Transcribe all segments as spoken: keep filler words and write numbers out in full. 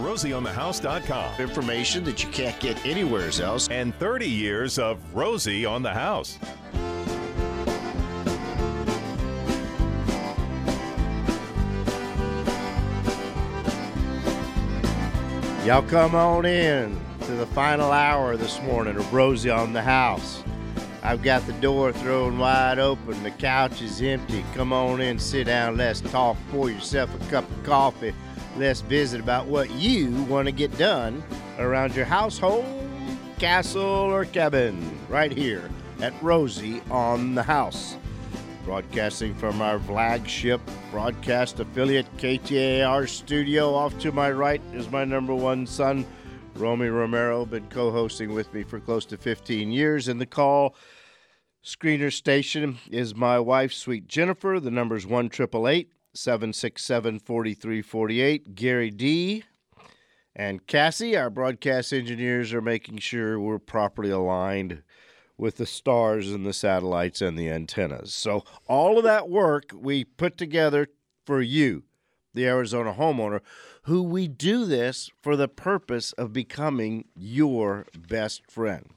rosie on the house dot com. Information that you can't get anywhere else. And thirty years of Rosie on the House. Y'all come on in to the final hour this morning of Rosie on the House. I've got the door thrown wide open. The couch is empty. Come on in, sit down, let's talk. Pour yourself a cup of coffee. Let's visit about what you want to get done around your household, castle, or cabin right here at Rosie on the House. Broadcasting from our flagship broadcast affiliate K T A R studio. Off to my right is my number one son, Romy Romero. Been co-hosting with me for close to fifteen years. And the call screener station is my wife, sweet Jennifer. The number's one eight eight eight, seven six seven, four three four eight. Gary D. and Cassie, our broadcast engineers, are making sure we're properly aligned with the stars and the satellites and the antennas. So all of that work we put together for you, the Arizona homeowner, who we do this for the purpose of becoming your best friend.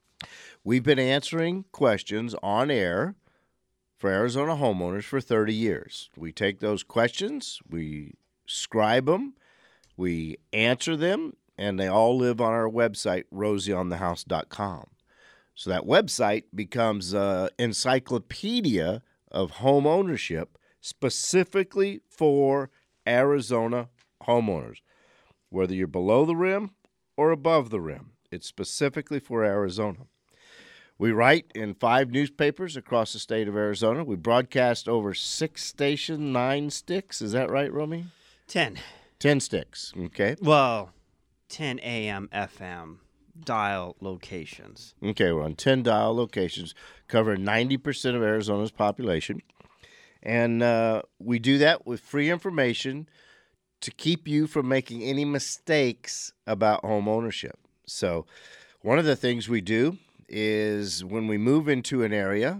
We've been answering questions on air for Arizona homeowners for thirty years. We take those questions, we scribe them, we answer them, and they all live on our website, rosie on the house dot com. So that website becomes an encyclopedia of home ownership specifically for Arizona homeowners. Whether you're below the rim or above the rim, it's specifically for Arizona. We write in five newspapers across the state of Arizona. We broadcast over six stations, nine sticks. Is that right, Romy? Ten. Ten sticks, okay. Well, ten A M F M. Dial locations. Okay, we're on ten dial locations, covering ninety percent of Arizona's population. And uh, we do that with free information to keep you from making any mistakes about home ownership. So one of the things we do is when we move into an area,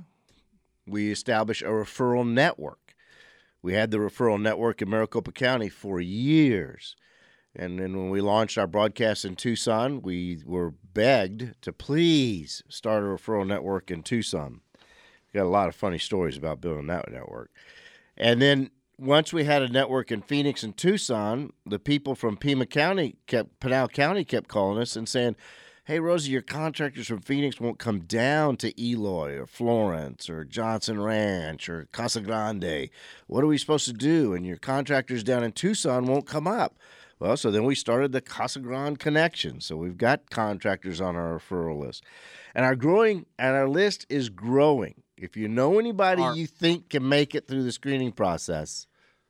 we establish a referral network. We had the referral network in Maricopa County for years. And then when we launched our broadcast in Tucson, we were begged to please start a referral network in Tucson. We got a lot of funny stories about building that network. And then once we had a network in Phoenix and Tucson, the people from Pima County kept, Pinal County kept calling us and saying, hey, Rosie, your contractors from Phoenix won't come down to Eloy or Florence or Johnson Ranch or Casa Grande. What are we supposed to do? And your contractors down in Tucson won't come up. Well, so then we started the Casa Grande Connection. So we've got contractors on our referral list. And our growing and our list is growing. If you know anybody our, you think can make it through the screening process,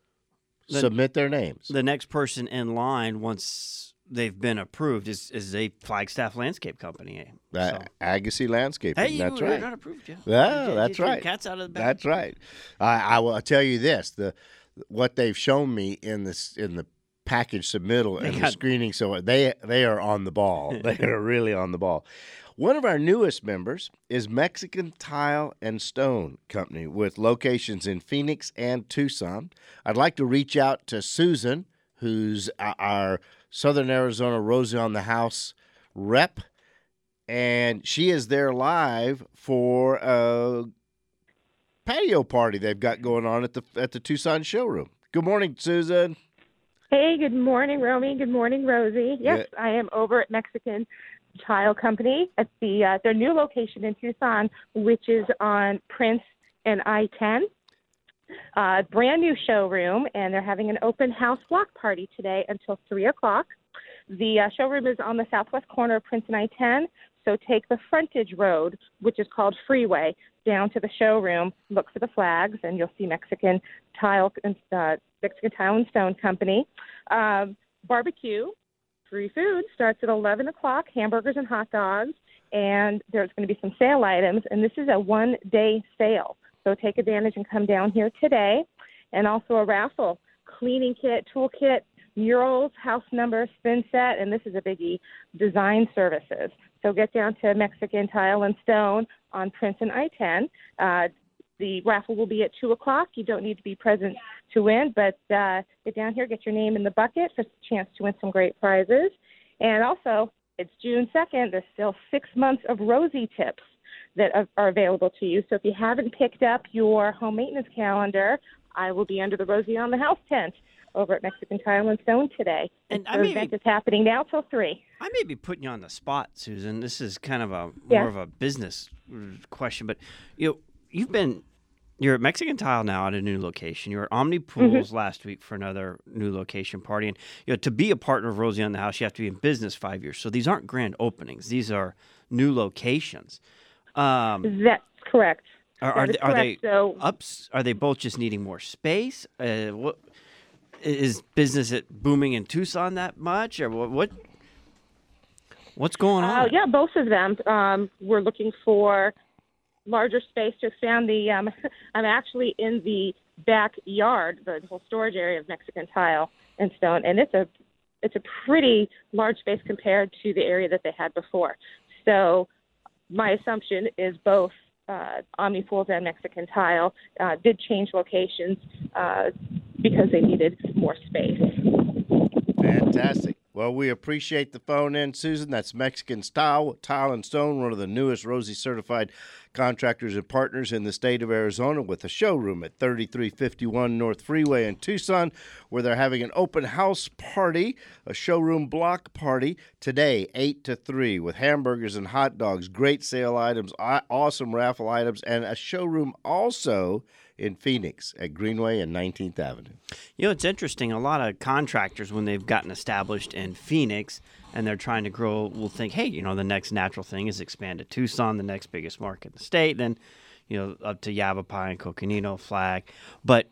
the, submit their names. The next person in line, once they've been approved, is, is a Flagstaff landscape company. So. Uh, Agassiz Landscaping. Hey, you, that's you're right. not approved yet. Yeah, you, that's you, right. Cat's out of the bag. That's right. I, I will tell you this: the what they've shown me in this in the package submittal and the screening, so they they are on the ball. They are really on the ball. One of our newest members is Mexican Tile and Stone Company with locations in Phoenix and Tucson. I'd like to reach out to Susan, who's our Southern Arizona Rosie on the House rep, and she is there live for a patio party they've got going on at the at the Tucson showroom. Good morning, Susan. Hey, good morning, Romy. Good morning, Rosie. Yes, yeah. I am over at Mexican Tile Company at the uh, their new location in Tucson, which is on Prince and I ten. Uh, brand new showroom, and they're having an open house block party today until three o'clock. The uh, showroom is on the southwest corner of Prince and I ten, so take the frontage road, which is called Freeway, down to the showroom, look for the flags, and you'll see Mexican Tile and uh, Mexican Tile and Stone Company. Um, barbecue, free food, starts at eleven o'clock, hamburgers and hot dogs, and there's going to be some sale items, and this is a one-day sale. So take advantage and come down here today. And also a raffle, cleaning kit, tool kit, murals, house number, spin set, and this is a biggie, design services. So get down to Mexican Tile and Stone on Prince and I ten. Uh, The raffle will be at two o'clock. You don't need to be present to win, but uh, get down here, get your name in the bucket for a chance to win some great prizes. And also, it's June second. There's still six months of Rosie tips that are, are available to you. So if you haven't picked up your home maintenance calendar, I will be under the Rosie on the House tent over at Mexican Tile and Stone today. And the I may event be, is happening now till three. I may be putting you on the spot, Susan. This is kind of a more Yeah. of a business question, but you know, you've been you're at Mexican Tile now at a new location. You were at Omni Pools Mm-hmm. last week for another new location party, and you know, to be a partner of Rosie on the House, you have to be in business five years. So these aren't grand openings; these are new locations. Um, That's correct. are, are That they is are they correct. So ups? Are they both just needing more space? Uh, what is business at booming in Tucson that much, or what? what what's going on? Uh, yeah, both of them. Um, we're looking for larger space to expand the. Um, I'm actually in the backyard, the whole storage area of Mexican Tile and Stone, and it's a it's a pretty large space compared to the area that they had before. So my assumption is both uh, Omni Pools and Mexican Tile uh, did change locations uh, because they needed more space. Fantastic. Well, we appreciate the phone in, Susan. That's Mexican Tile, Tile and Stone, one of the newest Rosie certified contractors and partners in the state of Arizona, with a showroom at thirty-three fifty-one North Freeway in Tucson, where they're having an open house party, a showroom block party today, eight to three, with hamburgers and hot dogs, great sale items, awesome raffle items, and a showroom also in Phoenix at Greenway and nineteenth Avenue. You know, it's interesting. A lot of contractors, when they've gotten established in Phoenix and they're trying to grow, will think, hey, you know, the next natural thing is expand to Tucson, the next biggest market in the state, then, you know, up to Yavapai and Coconino, Flag. But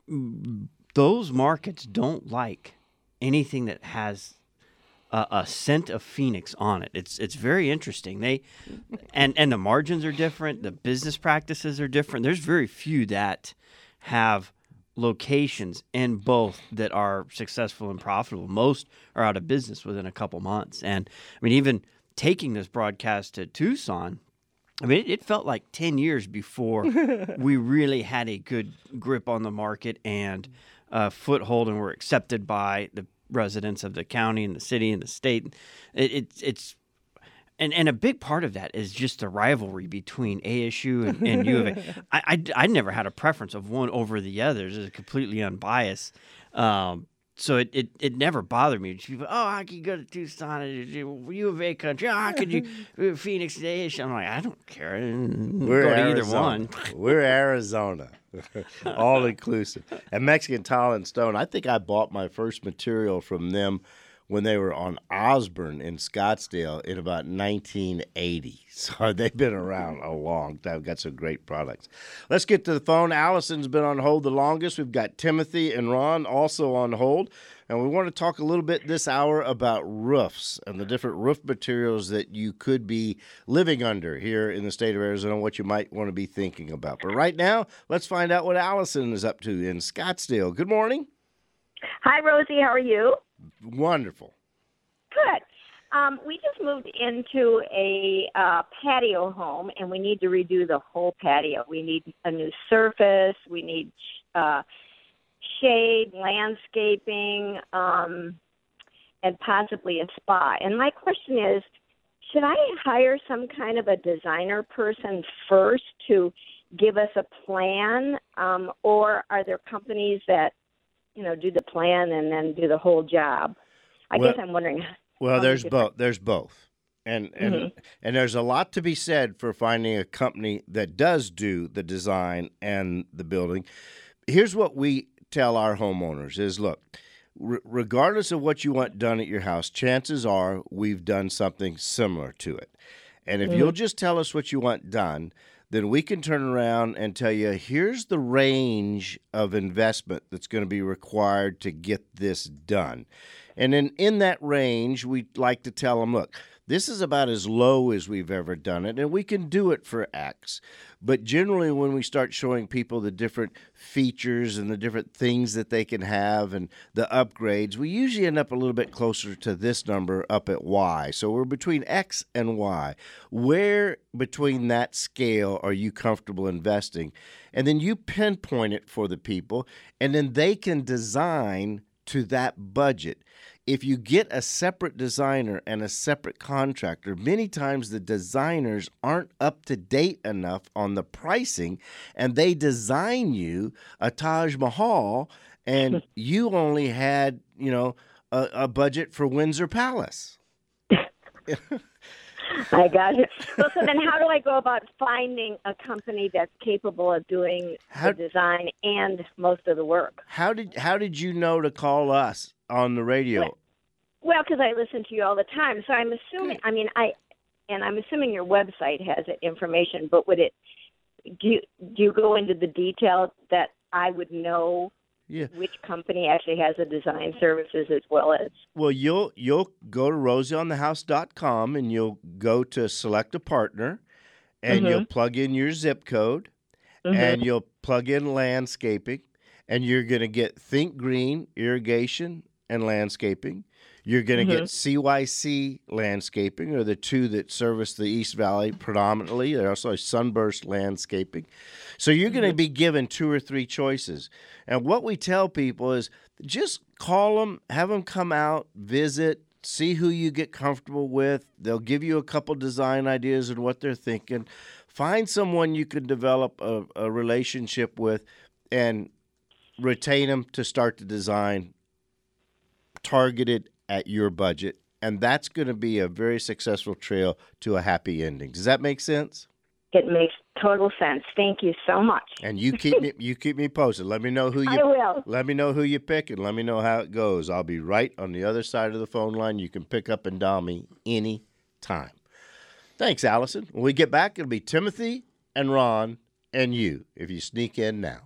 those markets don't like anything that has a, a scent of Phoenix on it. It's it's very interesting. They and and the margins are different. The business practices are different. There's very few that have locations in both that are successful and profitable. Most are out of business within a couple months. And I mean, even taking this broadcast to Tucson, I mean, it, it felt like ten years before we really had a good grip on the market and uh, foothold, and were accepted by the residents of the county and the city and the state. It, it, it's and and a big part of that is just the rivalry between A S U and, and U of A. I, I I never had a preference of one over the others. It's completely unbiased. Um, so it, it, it never bothered me. People, oh, how can you go to Tucson, U of A country? Oh, how could you Phoenix to A S U? I'm like, I don't care. We're go to Arizona. either one. We're Arizona. All inclusive. And Mexican Tile and Stone, I think I bought my first material from them when they were on Osborne in Scottsdale in about nineteen eighty. So they've been around a long time. Got some great products. Let's get to the phone. Allison's been on hold the longest. We've got Timothy and Ron also on hold. And we want to talk a little bit this hour about roofs and the different roof materials that you could be living under here in the state of Arizona, what you might want to be thinking about. But right now, let's find out what Allison is up to in Scottsdale. Good morning. Hi, Rosie. How are you? Wonderful. Good. Um, we just moved into a uh, patio home, and we need to redo the whole patio. We need a new surface. We need uh, shade, landscaping, um, and possibly a spa. And my question is, should I hire some kind of a designer person first to give us a plan, um, or are there companies that, you know, do the plan and then do the whole job? I Well- guess I'm wondering. Well, how there's many both. There's both, and and Mhm. and there's a lot to be said for finding a company that does do the design and the building. Here's what we tell our homeowners: is look, r- regardless of what you want done at your house, chances are we've done something similar to it. And if you'll just tell us what you want done, then we can turn around and tell you, here's the range of investment that's going to be required to get this done. And then in that range, we like to tell them, look, This is about as low as we've ever done it, and we can do it for X. But generally, when we start showing people the different features and the different things that they can have and the upgrades, we usually end up a little bit closer to this number up at Y. So we're between X and Y. Where between that scale are you comfortable investing? And then you pinpoint it for the people, and then they can design to that budget. If you get a separate designer and a separate contractor, many times the designers aren't up to date enough on the pricing, and they design you a Taj Mahal, and you only had, you know, a, a budget for Windsor Palace. I got it. Well, so then how do I go about finding a company that's capable of doing how, the design and most of the work? How did how did you know to call us on the radio? Well, because I listen to you all the time. So I'm assuming, I mean, I, and I'm assuming your website has that information, but would it, do you, do you go into the detail that I would know yeah. which company actually has the design services as well as? Well, you'll you'll go to rosie on the house dot com and you'll go to select a partner, and mm-hmm. you'll plug in your zip code, mm-hmm. and you'll plug in landscaping, and you're going to get Think Green, irrigation, and landscaping. You're going to mm-hmm. get C Y C Landscaping, or the two that service the East Valley predominantly. There's also Sunburst Landscaping. So you're mm-hmm. going to be given two or three choices. And what we tell people is just call them, have them come out, visit, see who you get comfortable with. They'll give you a couple design ideas and what they're thinking. Find someone you can develop a, a relationship with and retain them to start the design targeted at your budget, and that's going to be a very successful trail to a happy ending. Does that make sense? It makes total sense. Thank you so much. And you keep me you keep me posted. Let me know who you I will. Let me know who you pick, and let me know how it goes. I'll be right on the other side of the phone line. You can pick up and dial me any time. Thanks, Allison. When we get back, it'll be Timothy and Ron and you if you sneak in now.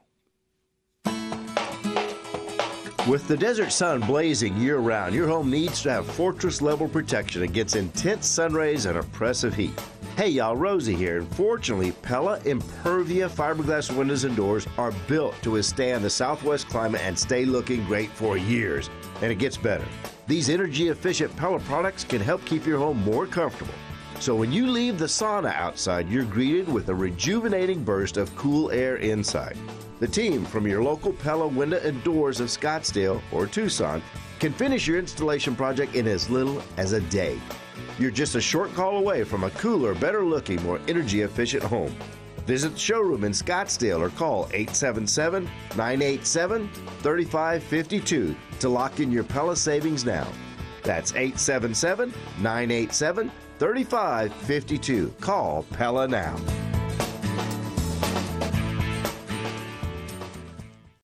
With the desert sun blazing year-round, your home needs to have fortress-level protection against intense sun rays and oppressive heat. Hey, y'all, Rosie here. And fortunately, Pella Impervia fiberglass windows and doors are built to withstand the Southwest climate and stay looking great for years. And it gets better. These energy-efficient Pella products can help keep your home more comfortable. So when you leave the sauna outside, you're greeted with a rejuvenating burst of cool air inside. The team from your local Pella Window and Doors of Scottsdale or Tucson can finish your installation project in as little as a day. You're just a short call away from a cooler, better-looking, more energy-efficient home. Visit the showroom in Scottsdale or call eight seven seven, nine eight seven, three five five two to lock in your Pella savings now. That's eight seven seven, nine eight seven, three five five two. Call Pella now.